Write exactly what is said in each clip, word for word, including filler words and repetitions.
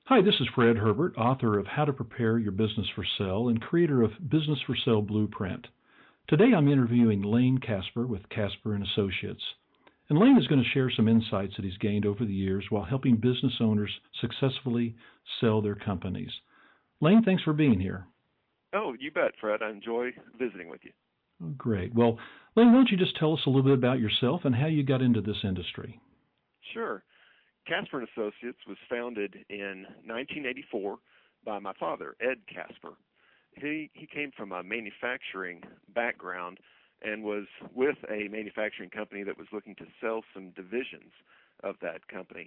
Hi, this is Fred Herbert, author of How to Prepare Your Business for Sale and creator of Business for Sale Blueprint. Today I'm interviewing Lane Casper with Casper and Associates. And Lane is going to share some insights that he's gained over the years while helping business owners successfully sell their companies. Lane, thanks for being here. Oh, you bet, Fred. I enjoy visiting with you. Oh, great. Well, Lane, why don't you just tell us a little bit about yourself and how you got into this industry? Sure. Casper and Associates was founded in nineteen eighty-four by my father, Ed Casper. He he came from a manufacturing background and was with a manufacturing company that was looking to sell some divisions of that company.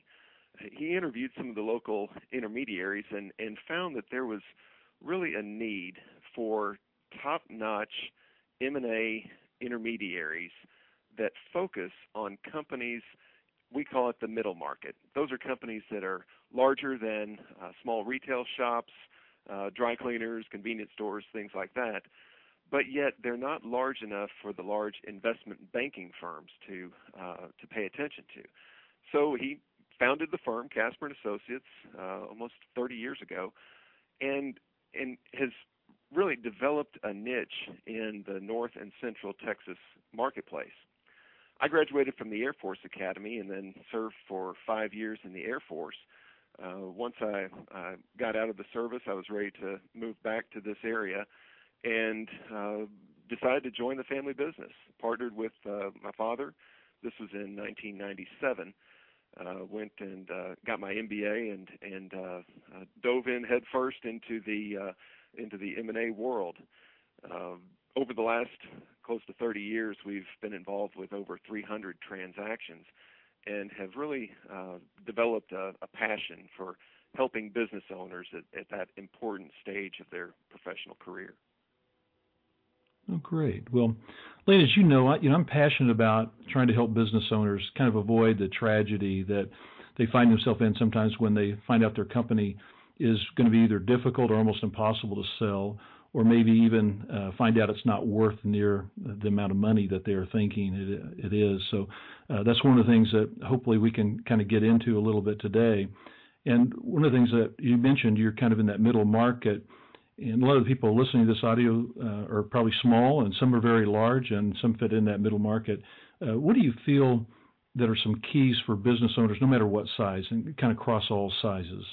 He interviewed some of the local intermediaries and, and found that there was really a need for top-notch M and A intermediaries that focus on companies. We call it the middle market. Those are companies that are larger than uh, small retail shops, uh, dry cleaners, convenience stores, things like that, but yet they're not large enough for the large investment banking firms to uh, to pay attention to. So he founded the firm, Casper and Associates, uh, almost thirty years ago, and and has really developed a niche in the North and Central Texas marketplace. I graduated from the Air Force Academy and then served for five years in the Air Force. Uh, once I uh, got out of the service, I was ready to move back to this area and uh, decided to join the family business. Partnered with uh, my father. This was in nineteen ninety-seven. Uh, went and uh, got my M B A and and uh, uh, dove in head first into the uh, into the M and A world. Uh, over the last close to thirty years, we've been involved with over three hundred transactions and have really uh, developed a, a passion for helping business owners at, at that important stage of their professional career. Oh, great. Well, Lane, as you know, I, you know, I'm passionate about trying to help business owners kind of avoid the tragedy that they find themselves in sometimes when they find out their company is going to be either difficult or almost impossible to sell, or maybe even uh, find out it's not worth near the amount of money that they're thinking it, it is. So uh, that's one of the things that hopefully we can kind of get into a little bit today. And one of the things that you mentioned, you're kind of in that middle market. And a lot of the people listening to this audio uh, are probably small, and some are very large, and some fit in that middle market. Uh, what do you feel that are some keys for business owners, no matter what size, and kind of cross all sizes?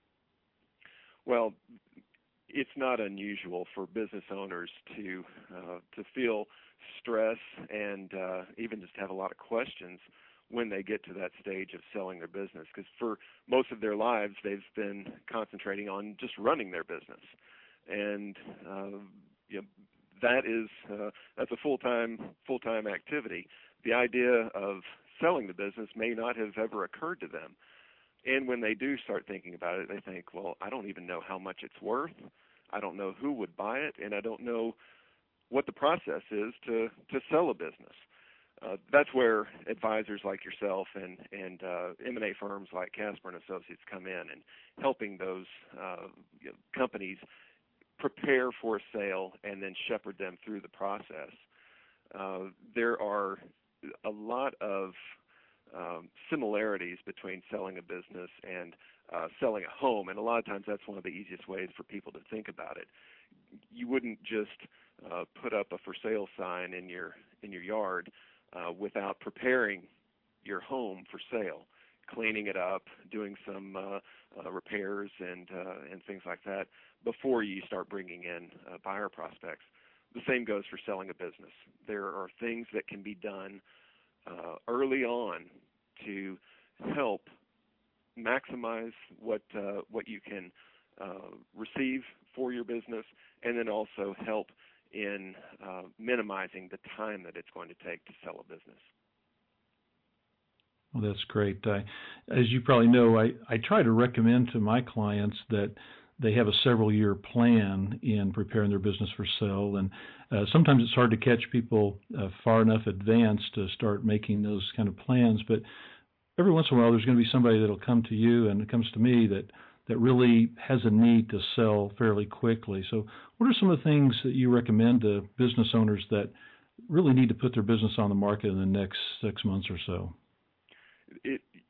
Well, it's not unusual for business owners to uh, to feel stress and uh, even just have a lot of questions when they get to that stage of selling their business, because for most of their lives they've been concentrating on just running their business. And uh, you know, that is uh, that's a full-time full-time activity. The idea of selling the business may not have ever occurred to them. And when they do start thinking about it, they think, well, I don't even know how much it's worth. I don't know who would buy it, and I don't know what the process is to, to sell a business. Uh, that's where advisors like yourself and, and uh, M and A firms like Casper and Associates come in and helping those uh, you know, companies prepare for a sale and then shepherd them through the process. Uh, there are a lot of um, similarities between selling a business and uh, selling a home, and a lot of times that's one of the easiest ways for people to think about it. You wouldn't just uh, put up a for sale sign in your in your yard uh, without preparing your home for sale, cleaning it up, doing some uh, uh, repairs and uh, and things like that before you start bringing in uh, buyer prospects. The same goes for selling a business. There are things that can be done uh, early on to help maximize what uh, what you can uh, receive for your business, and then also help in uh, minimizing the time that it's going to take to sell a business. Well, that's great. I, as you probably know, I, I try to recommend to my clients that they have a several-year plan in preparing their business for sale, and uh, sometimes it's hard to catch people uh, far enough advanced to start making those kind of plans, but every once in a while there's going to be somebody that will come to you, and it comes to me, that, that really has a need to sell fairly quickly. So what are some of the things that you recommend to business owners that really need to put their business on the market in the next six months or so? It,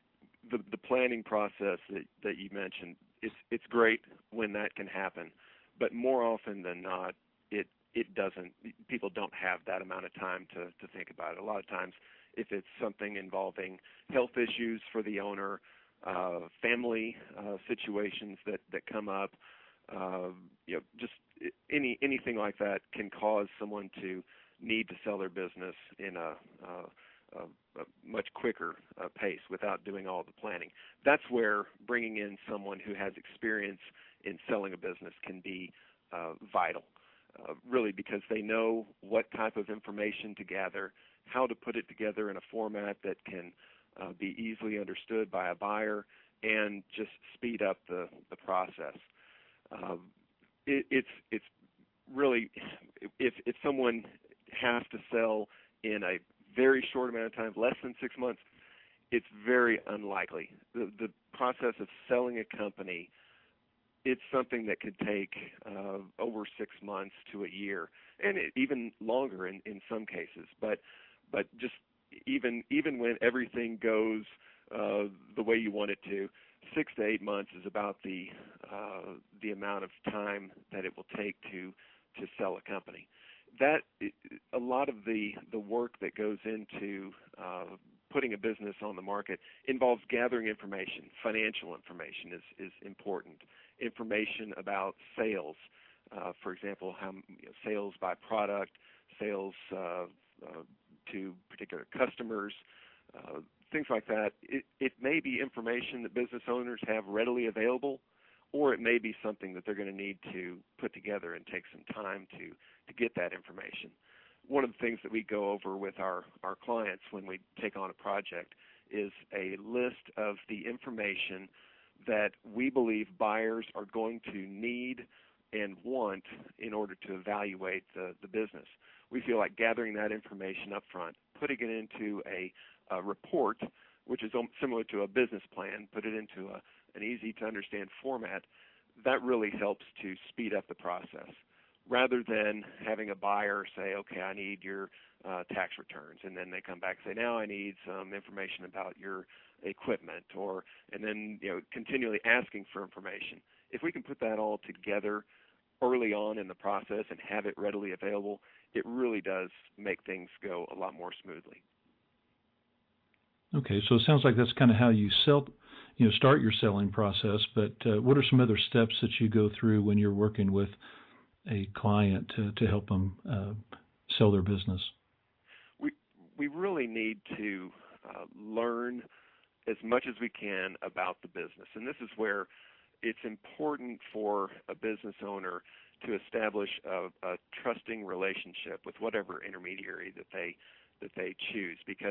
the the planning process that, that you mentioned, it's it's great when that can happen, but more often than not, it it doesn't. People don't have that amount of time to to think about it. A lot of times, if it's something involving health issues for the owner, uh, family uh, situations that that come up, uh, you know, just any anything like that can cause someone to need to sell their business in a, uh, a, a much quicker uh, pace without doing all the planning. That's where bringing in someone who has experience in selling a business can be uh, vital, uh, really, because they know what type of information to gather, how to put it together in a format that can uh, be easily understood by a buyer, and just speed up the, the process. Uh, it, it's it's really, if if someone has to sell in a very short amount of time, less than six months, it's very unlikely. The, the process of selling a company, it's something that could take uh, over six months to a year, and it, even longer in, in some cases. But but just even even when everything goes uh, the way you want it to, six to eight months is about the uh, the amount of time that it will take to to sell a company. That a lot of the the work that goes into uh, putting a business on the market involves gathering information. Financial information is is important. Information about sales, uh, for example, how you know, sales by product, sales uh, uh, to particular customers, uh, things like that. It, it may be information that business owners have readily available, or it may be something that they're going to need to put together and take some time to, to get that information. One of the things that we go over with our, our clients when we take on a project is a list of the information that we believe buyers are going to need and want in order to evaluate the, the business. We feel like gathering that information up front, putting it into a, a report, which is similar to a business plan, put it into a, an easy-to-understand format, that really helps to speed up the process, rather than having a buyer say, okay, I need your uh, tax returns, and then they come back and say, now I need some information about your equipment, or and then you know continually asking for information. If we can put that all together early on in the process and have it readily available, it really does make things go a lot more smoothly. Okay, so it sounds like that's kind of how you sell, you know, start your selling process. But uh, what are some other steps that you go through when you're working with a client to, to help them uh, sell their business? We we really need to uh, learn as much as we can about the business, and this is where it's important for a business owner to establish a, a trusting relationship with whatever intermediary that they that they choose, because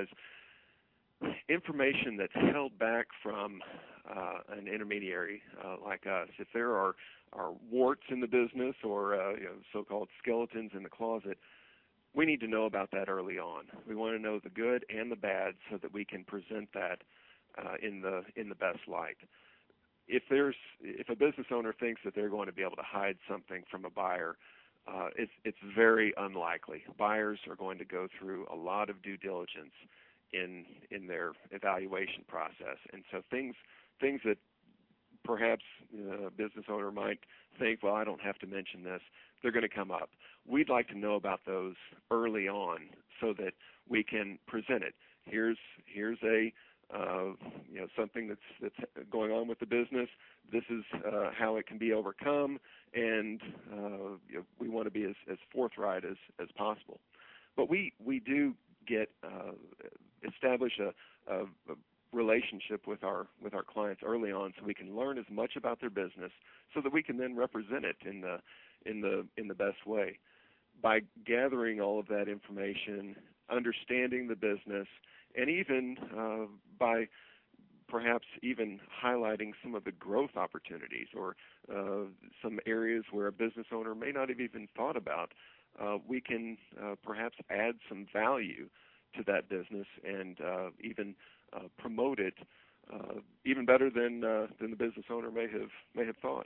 information that's held back from uh, an intermediary uh, like us, if there are, are warts in the business or uh, you know, so-called skeletons in the closet, we need to know about that early on. We want to know the good and the bad so that we can present that uh, in the in the best light. If there's if a business owner thinks that they're going to be able to hide something from a buyer, uh, it's it's very unlikely. Buyers are going to go through a lot of due diligence in in their evaluation process, and so things things that perhaps uh, a business owner might think, well, I don't have to mention this, they're going to come up. We'd like to know about those early on so that we can present it. Here's here's a uh, you know something that's that's going on with the business. This is uh, how it can be overcome, and uh, you know, we want to be as, as forthright as, as possible. But we we do get uh, establish a, a, a relationship with our with our clients early on, so we can learn as much about their business, so that we can then represent it in the in the in the best way. By gathering all of that information, understanding the business, and even uh, by perhaps even highlighting some of the growth opportunities or uh, some areas where a business owner may not have even thought about, uh, we can uh, perhaps add some value to that business and uh, even uh, promote it uh, even better than uh, than the business owner may have may have thought.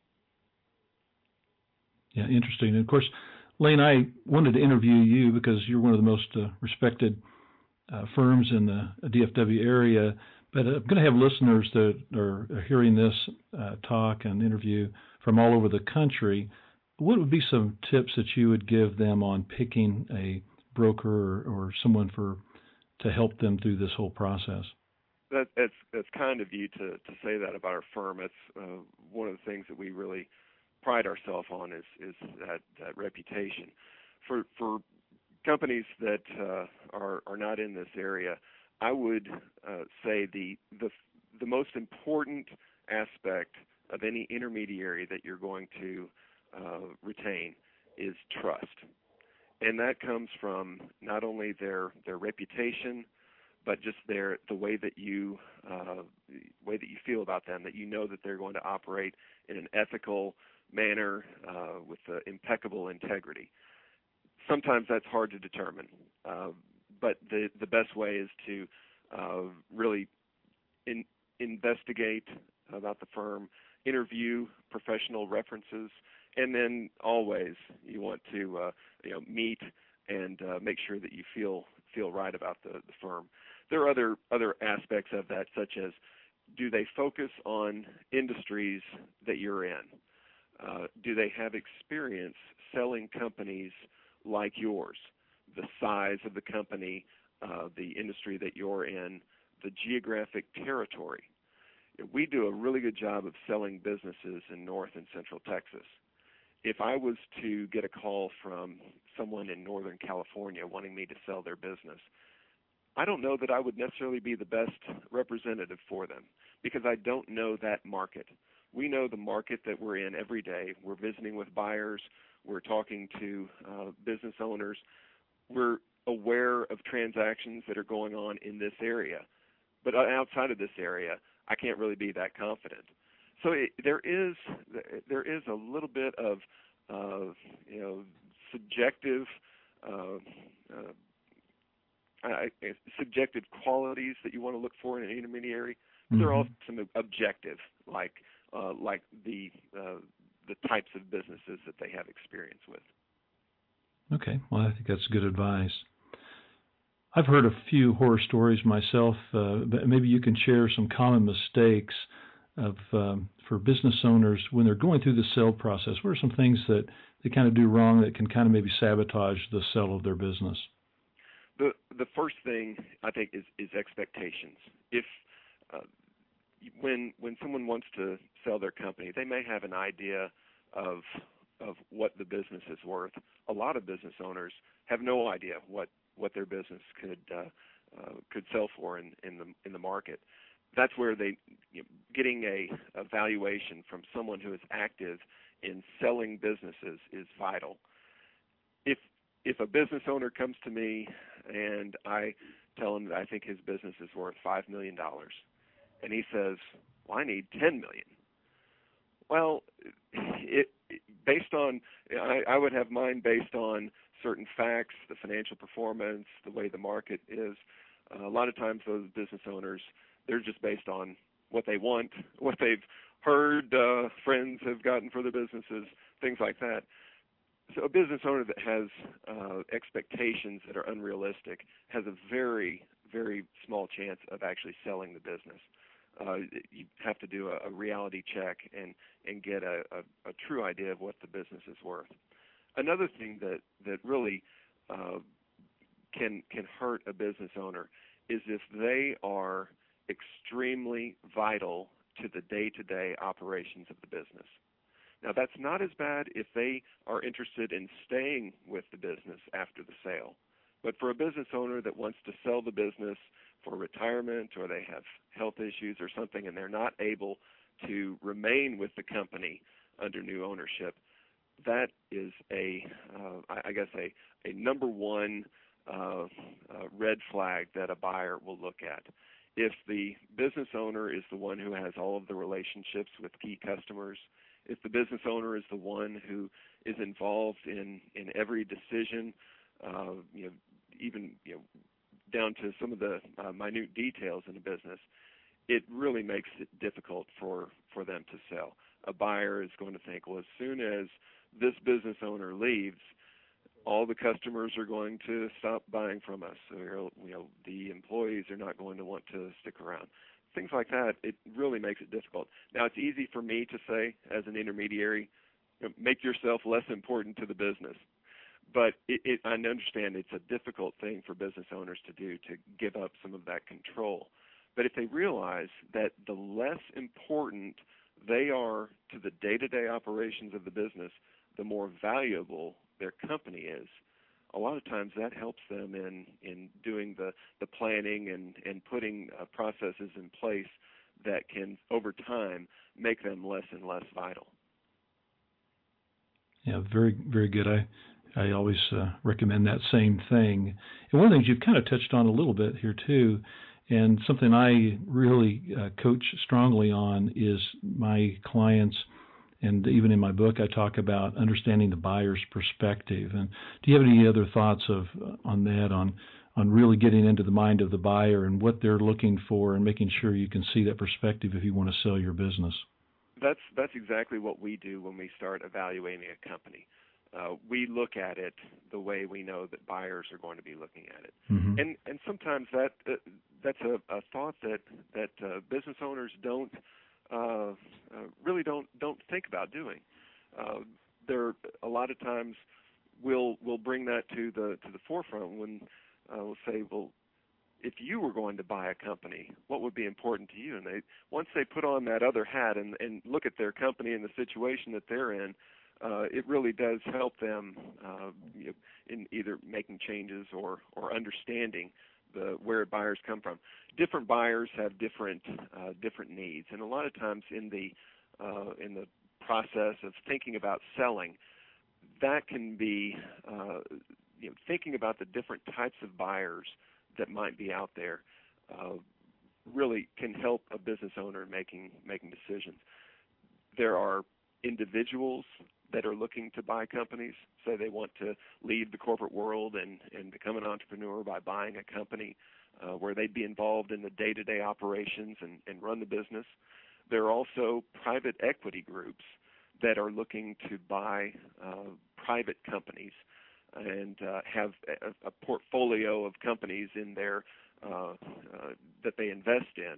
Yeah, interesting. And of course, Lane, I wanted to interview you because you're one of the most uh, respected uh, firms in the D F W area, But I'm going to have listeners that are hearing this uh, talk and interview from all over the country. What would be some tips that you would give them on picking a broker or, or someone for to help them through this whole process? That, that's that's kind of you to, to say that about our firm. It's uh, one of the things that we really pride ourselves on is is that, that reputation. For for companies that uh, are are not in this area, I would uh, say the the the most important aspect of any intermediary that you're going to uh, retain is trust, and that comes from not only their their reputation, but just their the way that you uh, way that you feel about them, that you know that they're going to operate in an ethical manner uh, with uh, impeccable integrity. Sometimes that's hard to determine, uh, but the the best way is to uh, really in, investigate about the firm, interview professional references, and then always you want to uh, you know meet and uh, make sure that you feel feel right about the, the firm. There are other other aspects of that, such as do they focus on industries that you're in? Uh, do they have experience selling companies like yours? The size of the company, uh, the industry that you're in, the geographic territory. We do a really good job of selling businesses in North and Central Texas. If I was to get a call from someone in Northern California wanting me to sell their business, I don't know that I would necessarily be the best representative for them because I don't know that market. We know the market that we're in every day. We're visiting with buyers. We're talking to uh, business owners. We're aware of transactions that are going on in this area. But outside of this area, I can't really be that confident. So it, there is there is a little bit of uh, you know subjective uh, uh, I, subjective qualities that you want to look for in an intermediary. Mm-hmm. There are also some objective, like uh, like the uh, the types of businesses that they have experience with. Okay, well, I think that's good advice. I've heard a few horror stories myself, uh, but maybe you can share some common mistakes of um, for business owners when they're going through the sale process. What are some things that they kind of do wrong that can kind of maybe sabotage the sale of their business? The the first thing I think is, is expectations. If uh, when when someone wants to sell their company, they may have an idea of of what the business is worth. A lot of business owners have no idea what, what their business could uh, uh, could sell for in, in the in the market. That's where they you know, getting a, a valuation from someone who is active in selling businesses is vital. If if a business owner comes to me and I tell him that I think his business is worth five million dollars, and he says, "Well, I need ten million." Well, it, it based on I, I would have mine based on certain facts, the financial performance, the way the market is. Uh, a lot of times, those business owners, they're just based on what they want, what they've heard uh, friends have gotten for their businesses, things like that. So a business owner that has uh, expectations that are unrealistic has a very, very small chance of actually selling the business. Uh, you have to do a, a reality check and, and get a, a, a true idea of what the business is worth. Another thing that, that really uh, can can hurt a business owner is if they are extremely vital to the day-to-day operations of the business. Now, that's not as bad if they are interested in staying with the business after the sale. But for a business owner that wants to sell the business for retirement, or they have health issues or something, and they're not able to remain with the company under new ownership, that is a, uh, I guess, a, a number one uh, uh, red flag that a buyer will look at. If the business owner is the one who has all of the relationships with key customers, if the business owner is the one who is involved in, in every decision, uh, you know, even you know, down to some of the uh, minute details in a business, it really makes it difficult for, for them to sell. A buyer is going to think, well, as soon as this business owner leaves, all the customers are going to stop buying from us. So, you know, the employees are not going to want to stick around. things like that, it really makes it difficult. Now, it's easy for me to say as an intermediary, you know, make yourself less important to the business. But it, it, I understand it's a difficult thing for business owners to do, to give up some of that control. But if they realize that the less important they are to the day-to-day operations of the business, the more valuable their company is, a lot of times that helps them in, in doing the, the planning and, and putting uh, processes in place that can, over time, make them less and less vital. Yeah, very, very good. I I always uh, recommend that same thing. And one of the things you've kind of touched on a little bit here too, and something I really uh, coach strongly on is my clients, and even in my book I talk about understanding the buyer's perspective. And do you have any other thoughts of uh, on that, on on really getting into the mind of the buyer and what they're looking for and making sure you can see that perspective if you want to sell your business? That's that's exactly what we do when we start evaluating a company. Uh, we look at it the way we know that buyers are going to be looking at it, mm-hmm. and and sometimes that uh, that's a, a thought that that uh, business owners don't uh, uh, really don't don't think about doing. Uh, there a lot of times we'll we'll bring that to the to the forefront when uh, we'll say, well, if you were going to buy a company, what would be important to you? And they once they put on that other hat and, and look at their company and the situation that they're in, uh, it really does help them uh, you know, in either making changes or, or understanding the where buyers come from. Different buyers have different uh, different needs, and a lot of times in the uh, in the process of thinking about selling, that can be uh, you know, thinking about the different types of buyers that might be out there uh, really can help a business owner making making decisions. There are individuals that are looking to buy companies, say they want to leave the corporate world and, and become an entrepreneur by buying a company uh, where they'd be involved in the day-to-day operations and, and run the business. There are also private equity groups that are looking to buy uh, private companies and uh, have a, a portfolio of companies in there uh, uh, that they invest in.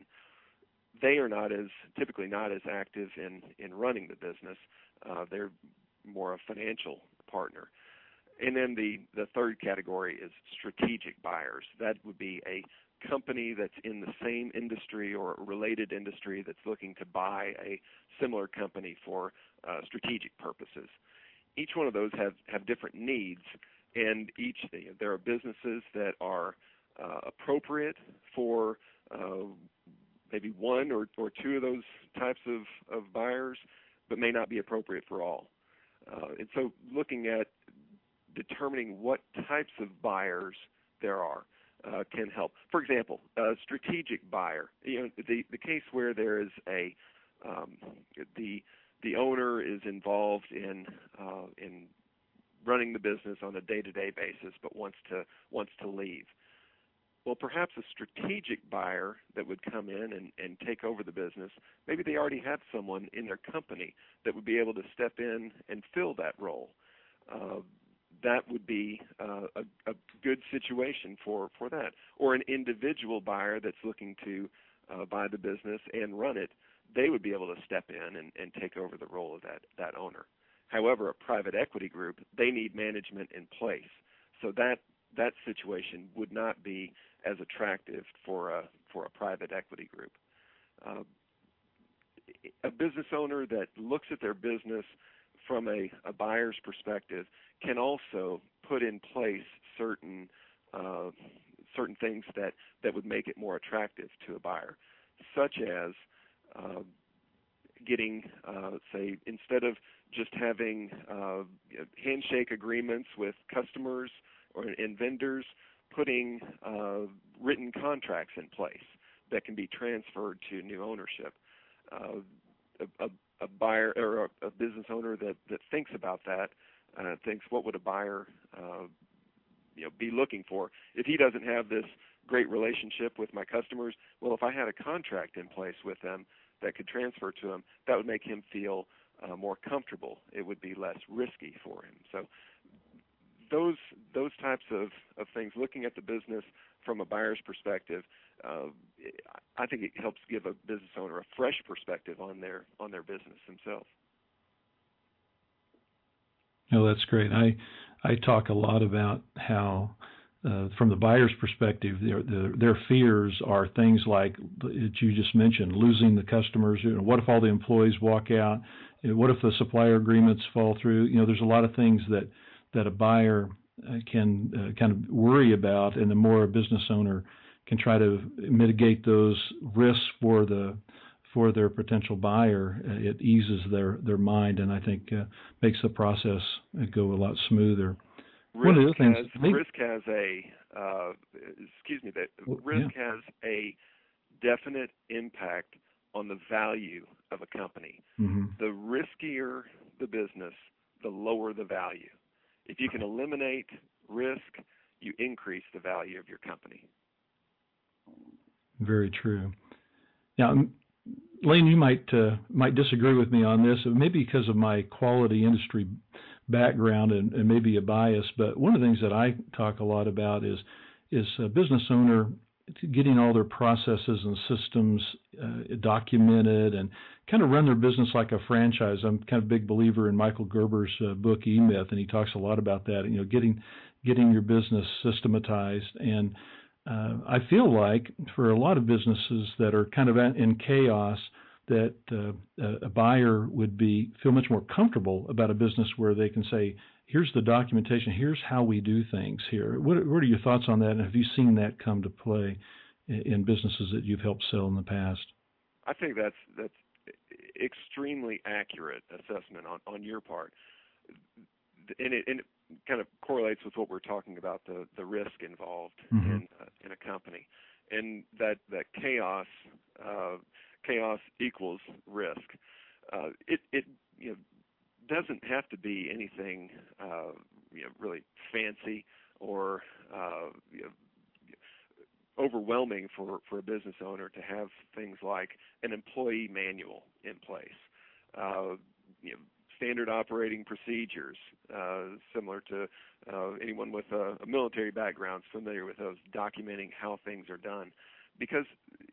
They are not as typically not as active in, in running the business. Uh, they're more a financial partner. And then the, the third category is strategic buyers. That would be a company that's in the same industry or related industry that's looking to buy a similar company for uh, strategic purposes. Each one of those have, have different needs, and each there are businesses that are uh, appropriate for uh, maybe one or, or two of those types of, of buyers, but may not be appropriate for all. Uh, and so looking at determining what types of buyers there are uh, can help. For example, a strategic buyer, you know, the, the case where there is a um, the the owner is involved in uh, in running the business on a day-to-day basis, but wants to wants to leave. Well, perhaps a strategic buyer that would come in and, and take over the business, maybe they already have someone in their company that would be able to step in and fill that role. Uh, that would be uh, a, a good situation for, for that. Or an individual buyer that's looking to uh, buy the business and run it, they would be able to step in and, and take over the role of that, that owner. However, a private equity group, they need management in place. So that that situation would not be as attractive for a for a private equity group. Uh, a business owner that looks at their business from a, a buyer's perspective can also put in place certain uh, certain things that, that would make it more attractive to a buyer, such as uh, getting, uh, say, instead of just having uh, handshake agreements with customers or and vendors, putting uh, written contracts in place that can be transferred to new ownership. Uh, a, a, a buyer or a, a business owner that, that thinks about that uh, thinks, what would a buyer uh, you know, be looking for? If he doesn't have this great relationship with my customers, well, if I had a contract in place with them that could transfer to him, that would make him feel uh, more comfortable. It would be less risky for him. So those those types of, of things, looking at the business from a buyer's perspective, uh, I think it helps give a business owner a fresh perspective on their on their business themselves. Oh, that's great. I I talk a lot about how, uh, from the buyer's perspective, their, their their fears are things like that you just mentioned, losing the customers. You know, what if all the employees walk out? You know, what if the supplier agreements fall through? You know, there's a lot of things that that a buyer uh, can uh, kind of worry about, and the more a business owner can try to mitigate those risks for the for their potential buyer, uh, it eases their, their mind, and I think uh, makes the process go a lot smoother. Risk One of the other things, has maybe, risk has a uh, excuse me, that well, risk yeah. has a definite impact on the value of a company. Mm-hmm. The riskier the business, the lower the value. If you can eliminate risk, you increase the value of your company. Very true. Now, Lane, you might uh, might disagree with me on this, maybe because of my quality industry background and, and maybe a bias. But one of the things that I talk a lot about is is a business owner getting all their processes and systems uh, documented and kind of run their business like a franchise. I'm kind of a big believer in Michael Gerber's uh, book E-Myth, and he talks a lot about that. You know, getting getting your business systematized. And Uh, I feel like for a lot of businesses that are kind of in chaos, that uh, a buyer would be feel much more comfortable about a business where they can say, "Here's the documentation. Here's how we do things here." What, what are your thoughts on that? And have you seen that come to play in, in businesses that you've helped sell in the past? I think that's that's extremely accurate assessment on, on your part, and it, and it kind of correlates with what we're talking about, the, the risk involved mm-hmm. in uh, in a company, and that that chaos uh, chaos equals risk. Uh, it it you know doesn't have to be anything uh, you know really fancy or uh, you know, overwhelming for, for a business owner to have things like an employee manual in place. Uh, you know, standard operating procedures, uh, similar to uh, anyone with a, a military background is familiar with those, documenting how things are done. Because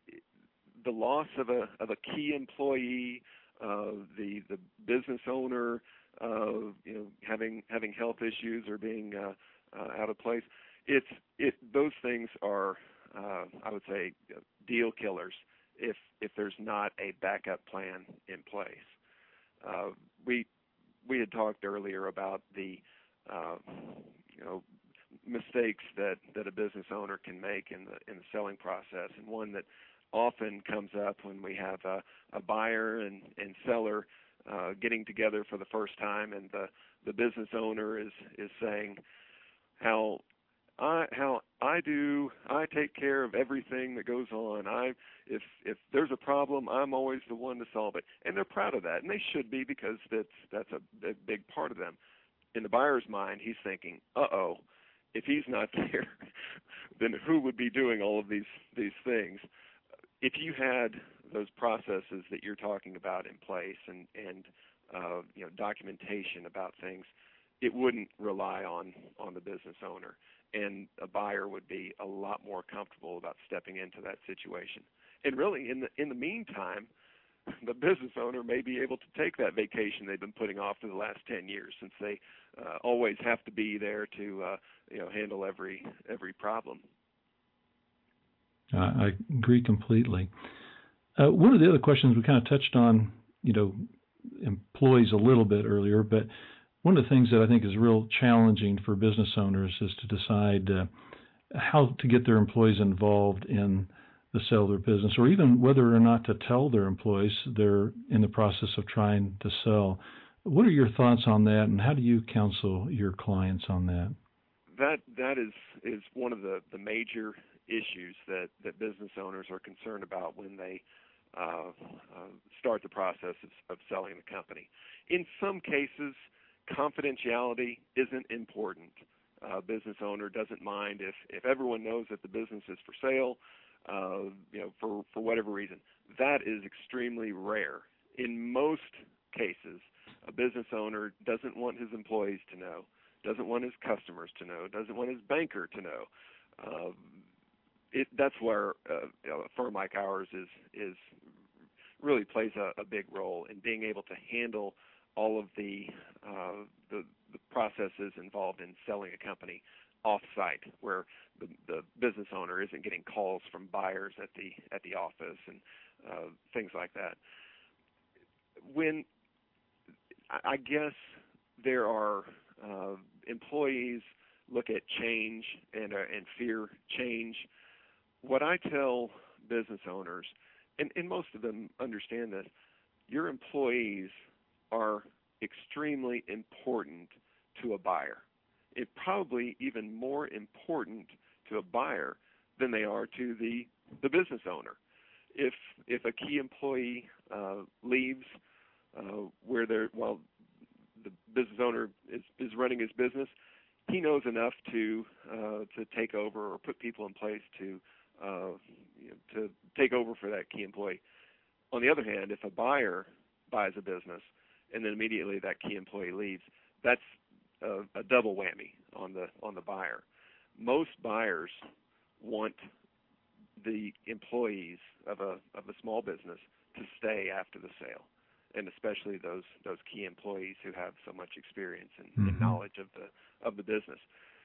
the loss of a of a key employee, uh, the the business owner, uh, you know, having having health issues or being uh, uh, out of place, it's it those things are, uh, I would say, deal killers if if there's not a backup plan in place. Uh, we we had talked earlier about the uh, you know mistakes that, that a business owner can make in the in the selling process, and one that often comes up when we have a, a buyer and, and seller uh, getting together for the first time, and the, the business owner is, is saying how I how I do I take care of everything that goes on. I if if there's a problem, I'm always the one to solve it, and they're proud of that, and they should be, because that's that's a, a big part of them. In the buyer's mind, he's thinking, uh-oh, if he's not there, then who would be doing all of these these things? If you had those processes that you're talking about in place, and and uh, you know documentation about things, it wouldn't rely on on the business owner, and a buyer would be a lot more comfortable about stepping into that situation. And really, in the in the meantime, the business owner may be able to take that vacation they've been putting off for the last ten years, since they uh, always have to be there to uh, you know handle every every problem. Uh, I agree completely. Uh, one of the other questions we kind of touched on, you know, employees a little bit earlier, but one of the things that I think is real challenging for business owners is to decide uh, how to get their employees involved in the sale of their business, or even whether or not to tell their employees they're in the process of trying to sell. What are your thoughts on that, and how do you counsel your clients on that? That that is is one of the, the major issues that, that business owners are concerned about when they uh, uh, start the process of, of selling the company. In some cases, confidentiality isn't important. A uh, business owner doesn't mind if, if everyone knows that the business is for sale, uh, you know, for, for whatever reason. That is extremely rare. In most cases, a business owner doesn't want his employees to know, doesn't want his customers to know, doesn't want his banker to know. Uh, it, that's where uh, you know, a firm like ours is is really plays a, a big role in being able to handle all of the, uh, the the processes involved in selling a company off-site, where the, the business owner isn't getting calls from buyers at the at the office and uh, things like that. When I guess there are uh, employees look at change and uh, and fear change. What I tell business owners, and, and most of them understand this, your employees are extremely important to a buyer. It probably even more important to a buyer than they are to the, the business owner. If if a key employee uh, leaves uh, where they're while the business owner is, is running his business, he knows enough to uh, to take over or put people in place to uh, you know, to take over for that key employee. On the other hand, if a buyer buys a business and then immediately that key employee leaves, that's a, a double whammy on the on the buyer. Most buyers want the employees of a of a small business to stay after the sale, and especially those those key employees who have so much experience and, mm-hmm. and knowledge of the of the business.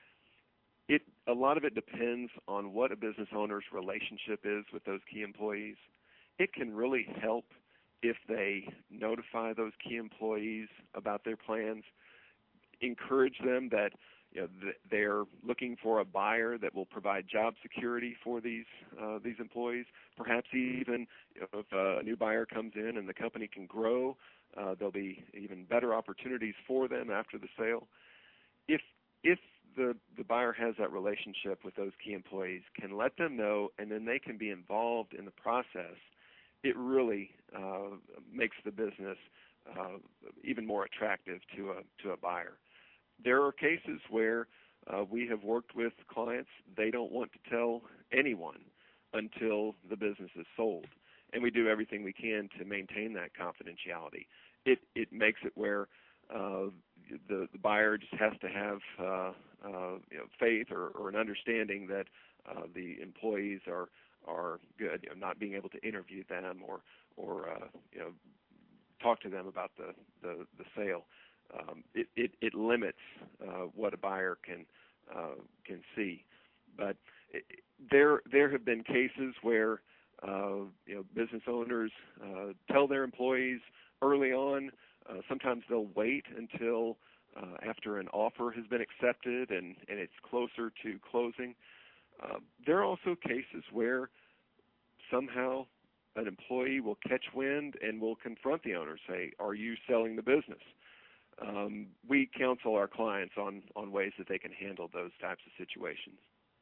It a lot of it depends on what a business owner's relationship is with those key employees. It can really help if they notify those key employees about their plans, encourage them that you know, they're looking for a buyer that will provide job security for these uh, these employees. Perhaps even you know, if a new buyer comes in and the company can grow, uh, there'll be even better opportunities for them after the sale. If if the the buyer has that relationship with those key employees, can let them know, and then they can be involved in the process, it really uh, makes the business uh, even more attractive to a to a buyer. There are cases where uh, we have worked with clients, they don't want to tell anyone until the business is sold. And we do everything we can to maintain that confidentiality. It it makes it where uh, the, the buyer just has to have uh, uh, you know, faith or, or an understanding that uh, the employees are are good, you know, not being able to interview them or, or uh, you know, talk to them about the, the, the sale. Um, it, it, it limits uh, what a buyer can uh, can see, but it, there there have been cases where uh, you know business owners uh, tell their employees early on. Uh, sometimes they'll wait until uh, after an offer has been accepted and, and it's closer to closing. Uh, there are also cases where somehow an employee will catch wind and will confront the owner, say, "Are you selling the business?" Um, we counsel our clients on, on ways that they can handle those types of situations.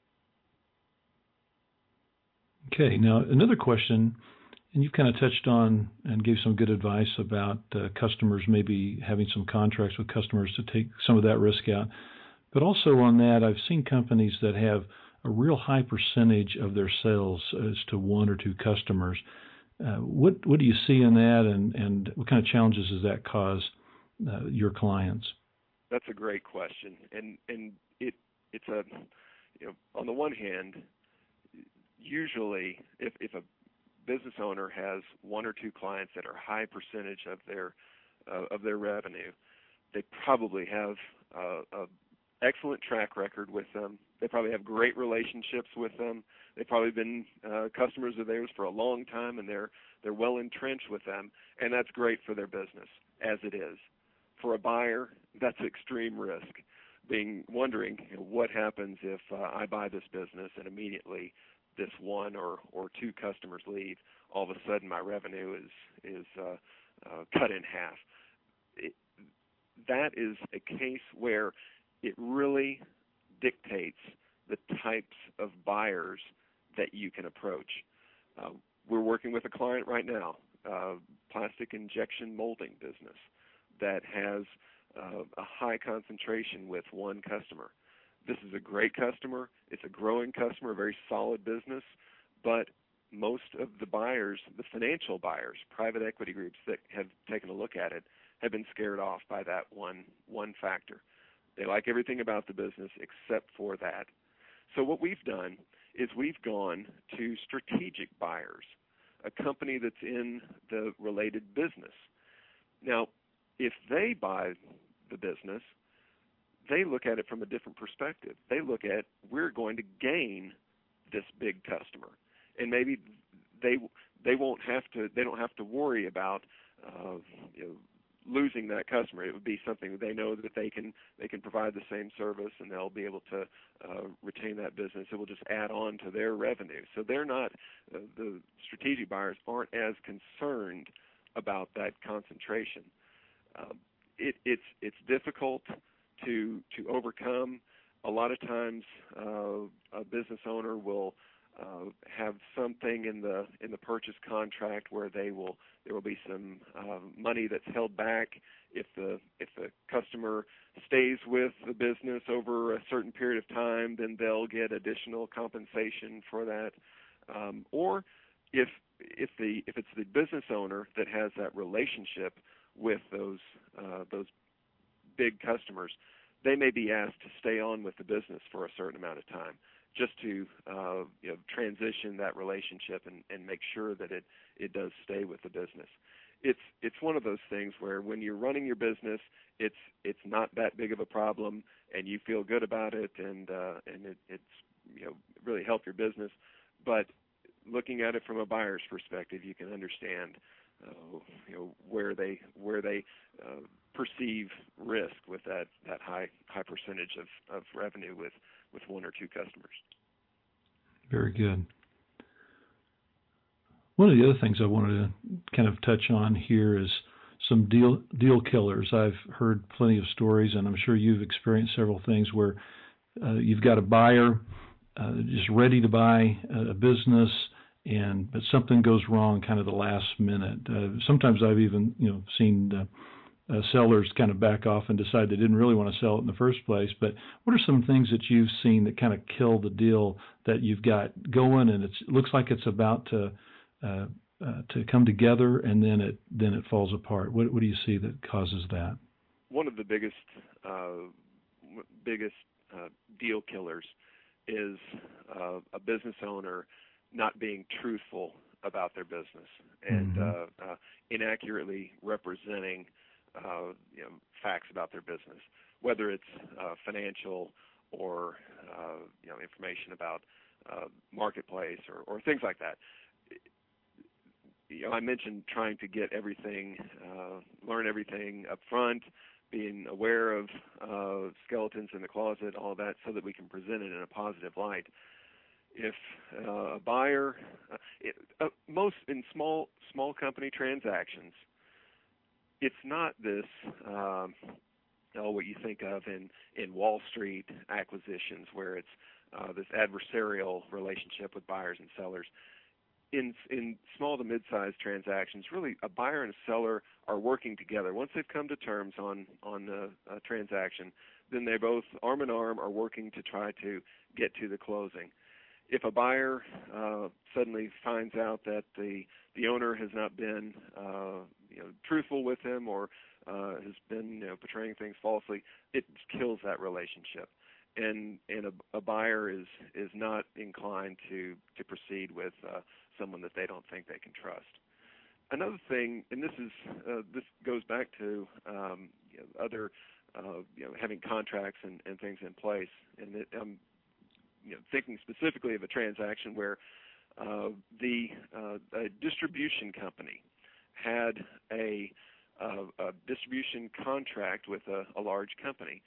Okay, now another question, and you've kind of touched on and gave some good advice about uh, customers maybe having some contracts with customers to take some of that risk out. But also on that, I've seen companies that have a real high percentage of their sales as to one or two customers. Uh, what what do you see in that, and, and what kind of challenges does that cause Uh, your clients? That's a great question, and and it it's a you know on the one hand, usually if if a business owner has one or two clients that are high percentage of their uh, of their revenue, they probably have uh, a excellent track record with them. They probably have great relationships with them. They've probably been uh, customers of theirs for a long time, and they're they're well entrenched with them, and that's great for their business as it is. For a buyer, that's extreme risk, being wondering you know, what happens if uh, I buy this business and immediately this one or, or two customers leave. All of a sudden, my revenue is is uh, uh, cut in half. It, that is a case where it really dictates the types of buyers that you can approach. Uh, we're working with a client right now, uh, plastic injection molding business, that has uh, a high concentration with one customer. This is a great customer. It's a growing customer, a very solid business, but most of the buyers, the financial buyers, private equity groups that have taken a look at it, have been scared off by that one one factor. They like everything about the business except for that. So what we've done is we've gone to strategic buyers, a company that's in the related business. Now, if they buy the business, they look at it from a different perspective. They look at, we're going to gain this big customer, and maybe they they won't have to they don't have to worry about uh, you know, losing that customer. It would be something that they know that they can they can provide the same service, and they'll be able to uh, retain that business. It will just add on to their revenue. So they're not uh, the strategic buyers aren't as concerned about that concentration. Uh, it, it's it's difficult to to overcome. A lot of times, uh, a business owner will uh, have something in the in the purchase contract where they will there will be some uh, money that's held back if the if the customer stays with the business over a certain period of time, then they'll get additional compensation for that. Um, or if if the if it's the business owner that has that relationship with those uh, those big customers, they may be asked to stay on with the business for a certain amount of time, just to uh, you know, transition that relationship and, and make sure that it, it does stay with the business. It's it's one of those things where when you're running your business, it's it's not that big of a problem, and you feel good about it, and uh, and it, it's you know really helped your business. But looking at it from a buyer's perspective, you can understand uh, you know where they where they uh, perceive risk with that, that high high percentage of, of revenue with, with one or two customers. Very good. One of the other things I wanted to kind of touch on here is some deal deal killers. I've heard plenty of stories, and I'm sure you've experienced several things where uh, you've got a buyer uh, just ready to buy a business, and but something goes wrong kind of the last minute. Uh, sometimes I've even you know seen uh, Uh, sellers kind of back off and decide they didn't really want to sell it in the first place. But what are some things that you've seen that kind of kill the deal that you've got going, and it's, it looks like it's about to uh, uh, to come together, and then it then it falls apart? What, what do you see that causes that? One of the biggest uh, biggest uh, deal killers is uh, a business owner not being truthful about their business and Mm-hmm. uh, uh, inaccurately representing Uh, you know, facts about their business, whether it's uh, financial or uh, you know information about uh, marketplace or, or things like that. You know, I mentioned trying to get everything, uh, learn everything up front, being aware of uh, skeletons in the closet, all that, so that we can present it in a positive light. If uh, a buyer, uh, it, uh, most in small small company transactions, it's not this, um, oh, what you think of in, in Wall Street acquisitions where it's uh, this adversarial relationship with buyers and sellers. In in small to mid-sized transactions, really a buyer and a seller are working together. Once they've come to terms on, on a, a transaction, then they both arm in arm are working to try to get to the closing. If a buyer uh, suddenly finds out that the the owner has not been uh, you know truthful with him or uh, has been you know portraying things falsely, it kills that relationship, and and a, a buyer is is not inclined to to proceed with uh, someone that they don't think they can trust. Another thing, and this is uh, this goes back to um, you know, other uh, you know having contracts and, and things in place, and it, um, You know, thinking specifically of a transaction where uh, the uh, a distribution company had a, uh, a distribution contract with a, a large company.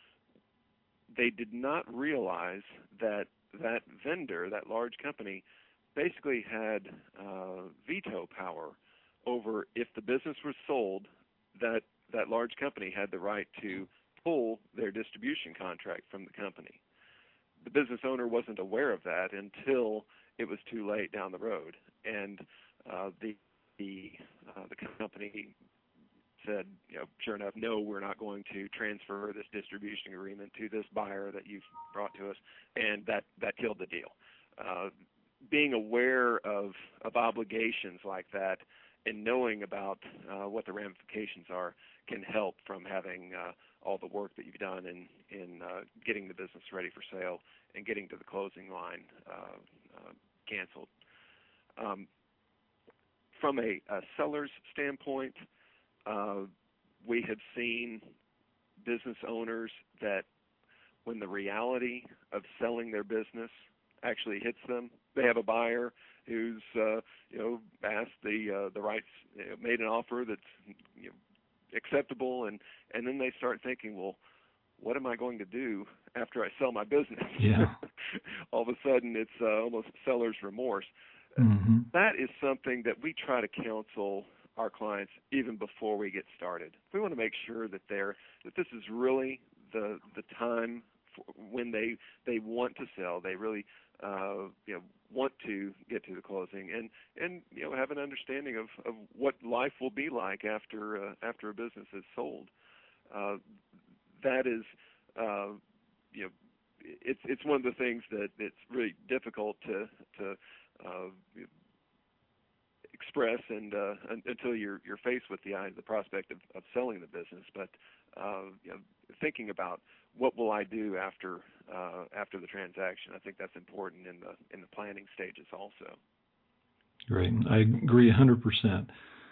They did not realize that that vendor, that large company, basically had uh, veto power over if the business was sold, that that large company had the right to pull their distribution contract from the company. The business owner wasn't aware of that until it was too late down the road, and uh, the the uh, the company said, you know, sure enough, no, we're not going to transfer this distribution agreement to this buyer that you've brought to us, and that that killed the deal. Uh, being aware of of obligations like that and knowing about uh, what the ramifications are can help from having uh, all the work that you've done in, in uh, getting the business ready for sale and getting to the closing line uh, uh, canceled. Um, from a, a seller's standpoint, uh, we have seen business owners that when the reality of selling their business actually hits them, they have a buyer who's uh, you know asked the uh, the rights, you know, made an offer that's you know, acceptable, and and then they start thinking, well, what am I going to do after I sell my business? Yeah. All of a sudden, it's uh, almost seller's remorse. Mm-hmm. That is something that we try to counsel our clients even before we get started. We want to make sure that they're that this is really the the time for when they they want to sell. They really uh, you know want to get to the closing and and you know have an understanding of, of what life will be like after uh, after a business is sold. Uh, that is uh, you know it's it's one of the things that it's really difficult to to uh, express and uh, until you're you're faced with the the prospect of, of selling the business. But uh, you know, thinking about what will I do after uh, after the transaction, I think that's important in the in the planning stages also. Great, I agree one hundred percent.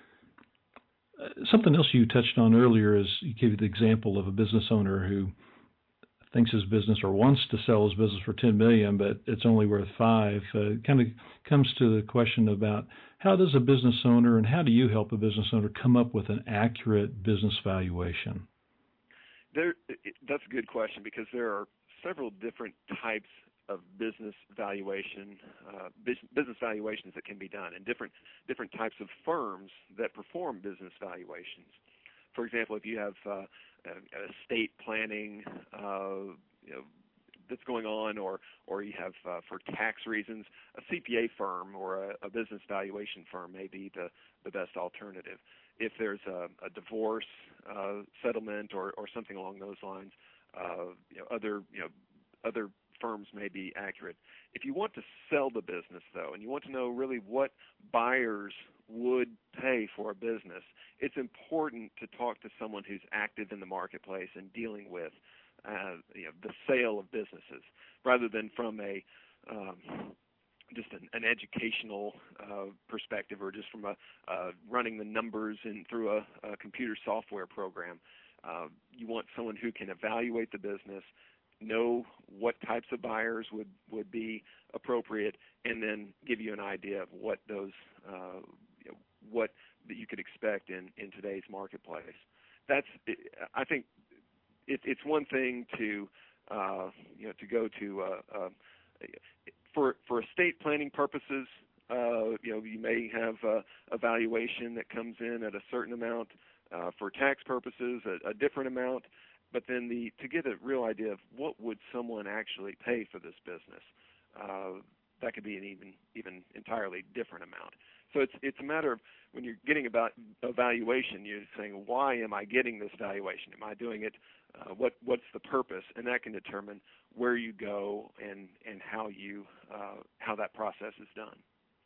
Uh, something else you touched on earlier is you gave the example of a business owner who thinks his business or wants to sell his business for ten million dollars, but it's only worth five. Uh, kind of comes to the question about how does a business owner and how do you help a business owner come up with an accurate business valuation? There, that's a good question because there are several different types of business valuation, uh, business valuations that can be done, and different different types of firms that perform business valuations. For example, if you have uh, estate planning, uh, you know, that's going on, or or you have uh, for tax reasons, a C P A firm or a, a business valuation firm may be the, the best alternative. If there's a, a divorce uh, settlement or, or something along those lines, uh, you know, other you know other firms may be accurate. If you want to sell the business, though, and you want to know really what buyers would pay for a business, it's important to talk to someone who's active in the marketplace and dealing with uh, you know, the sale of businesses, rather than from a um, just an, an educational uh, perspective, or just from a uh, running the numbers in through a, a computer software program. Uh, you want someone who can evaluate the business, know what types of buyers would, would be appropriate, and then give you an idea of what those uh, you know, what that you could expect in, in today's marketplace. That's I think it, it's one thing to uh, you know to go to uh, uh, for for estate planning purposes. Uh, you know you may have a, a valuation that comes in at a certain amount. Uh, for tax purposes, a, a different amount. But then the to get a real idea of what would someone actually pay for this business, uh, that could be an even even entirely different amount. So it's it's a matter of when you're getting about a valuation, you're saying, why am I getting this valuation? Am I doing it? Uh, what what's the purpose? And that can determine where you go and and how you uh, how that process is done.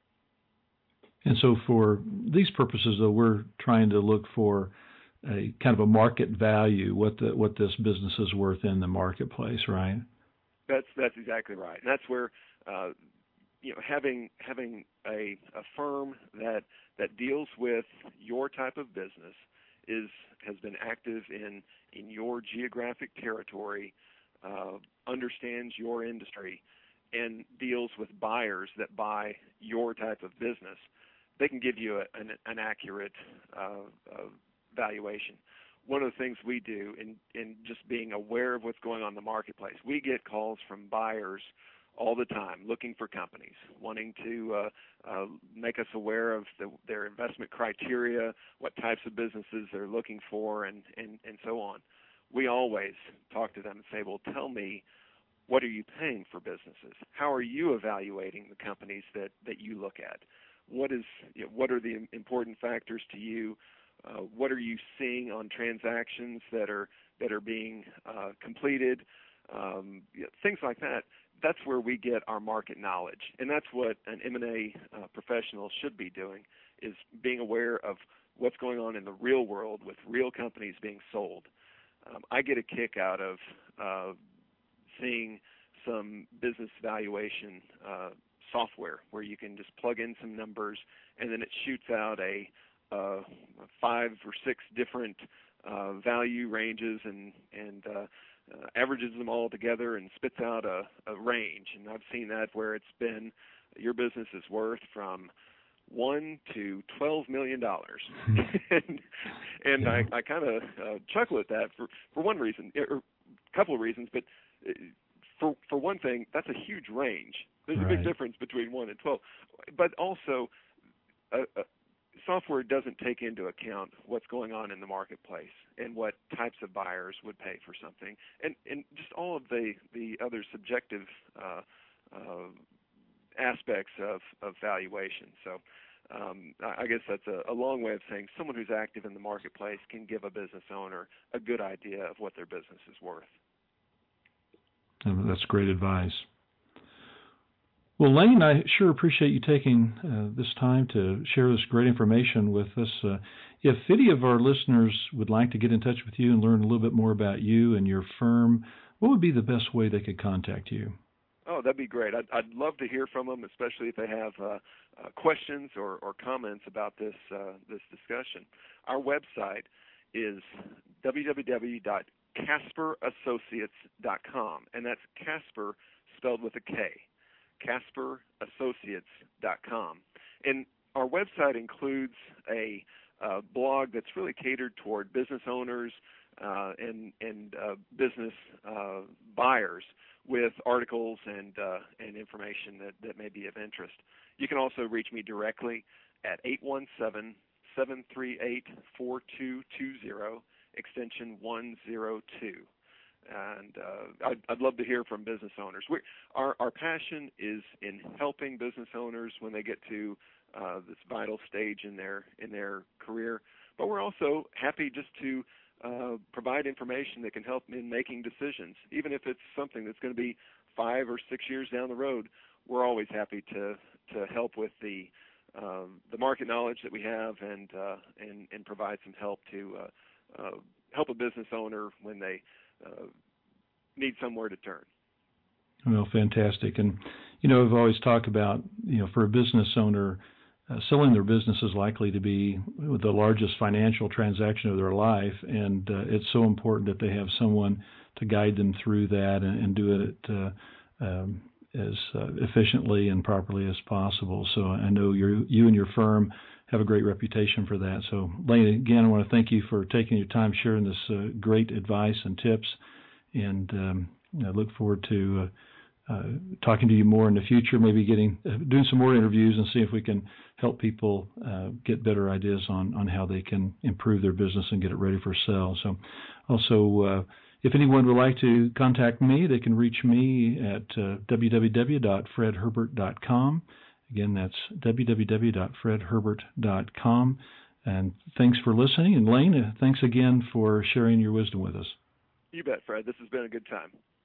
And so for these purposes, though, we're trying to look for a kind of a market value, what the what this business is worth in the marketplace, right? That's that's exactly right. And that's where uh, you know having having a, a firm that that deals with your type of business is has been active in in your geographic territory, uh, understands your industry, and deals with buyers that buy your type of business. They can give you a, an, an accurate uh, uh, valuation. One of the things we do in, in just being aware of what's going on in the marketplace, we get calls from buyers all the time looking for companies, wanting to uh, uh, make us aware of the, their investment criteria, what types of businesses they're looking for, and, and, and so on. We always talk to them and say, well, tell me, what are you paying for businesses? How are you evaluating the companies that, that you look at? What is you know, what are the important factors to you? Uh, what are you seeing on transactions that are that are being uh, completed? Um, you know, things like that. That's where we get our market knowledge, and that's what an M and A uh, professional should be doing: is being aware of what's going on in the real world with real companies being sold. Um, I get a kick out of uh, seeing some business valuation uh, software where you can just plug in some numbers and then it shoots out a uh, five or six different uh, value ranges and and uh, uh, averages them all together and spits out a, a range. And I've seen that where it's been your business is worth from one to twelve million dollars, and, and yeah. I, I kind of uh, chuckle at that for, for one reason, or a couple of reasons. But for for one thing, that's a huge range. There's right. a big difference between one and twelve. But also, uh, uh, software doesn't take into account what's going on in the marketplace and what types of buyers would pay for something, and and just all of the the other subjective Uh, uh, aspects of, of valuation. So um, I guess that's a, a long way of saying someone who's active in the marketplace can give a business owner a good idea of what their business is worth. And that's great advice. Well, Lane, I sure appreciate you taking uh, this time to share this great information with us. Uh, if any of our listeners would like to get in touch with you and learn a little bit more about you and your firm, what would be the best way they could contact you? Oh, that'd be great. I'd, I'd love to hear from them, especially if they have uh, uh, questions or, or comments about this uh, this discussion. Our website is w w w dot casper associates dot com, and that's Casper spelled with a K, casper associates dot com. And our website includes a uh, blog that's really catered toward business owners uh, and, and uh, business uh, buyers, with articles and uh, and information that, that may be of interest. You can also reach me directly at eight one seven, seven three eight, four two two zero, extension one zero two. And uh, I'd, I'd love to hear from business owners. We, our, our passion is in helping business owners when they get to uh, this vital stage in their in their career. But we're also happy just to Uh, provide information that can help in making decisions. Even if it's something that's going to be five or six years down the road, we're always happy to to help with the um, the market knowledge that we have and uh, and, and provide some help to uh, uh, help a business owner when they uh, need somewhere to turn. Well, fantastic. And, you know, I've always talked about, you know, for a business owner, Uh, selling their business is likely to be the largest financial transaction of their life, and uh, it's so important that they have someone to guide them through that and, and do it uh, um, as uh, efficiently and properly as possible. So I know you you and your firm have a great reputation for that. So, Lane, again, I want to thank you for taking your time sharing this uh, great advice and tips, and um, I look forward to uh, Uh, talking to you more in the future, maybe getting uh, doing some more interviews and see if we can help people uh, get better ideas on, on how they can improve their business and get it ready for sale. So also, uh, if anyone would like to contact me, they can reach me at uh, w w w dot fred herbert dot com. Again, that's w w w dot fred herbert dot com. And thanks for listening. And Lane, uh, thanks again for sharing your wisdom with us. You bet, Fred. This has been a good time.